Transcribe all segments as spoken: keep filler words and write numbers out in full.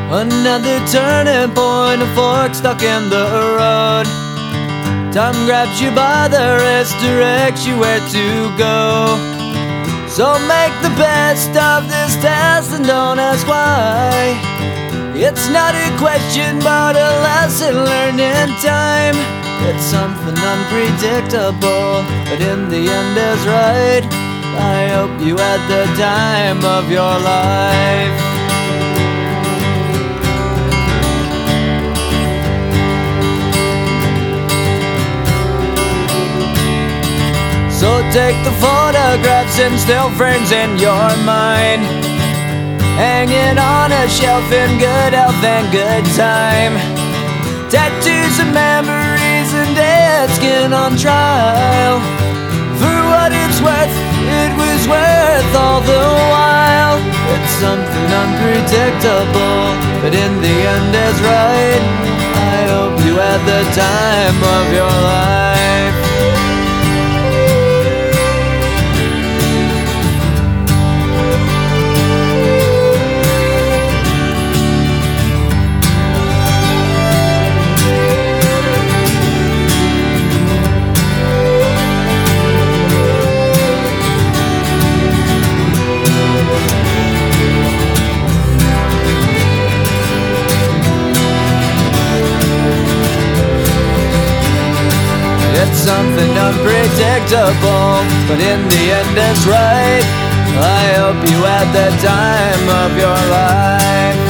Another turning point, a fork stuck in the road. Time grabs you by the wrist, directs you where to go. So make the best of this test and don't ask why. It's not a question but a lesson learned in time. It's something unpredictable, but in the end is right. I hope you had the time of your life. So take the photographs and still frames in your mind, hanging on a shelf in good health and good time. Tattoos and memories and dead skin on trial. For what it's worth, it was worth all the while. It's something unpredictable, but in the end is right. I hope you had the time of your life. It's something unpredictable, but in the end it's right. I hope you had the time of your life.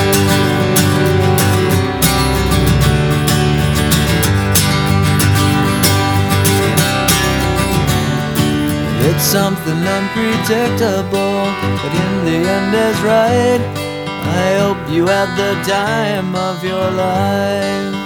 It's something unpredictable, but in the end is right. I hope you had the time of your life.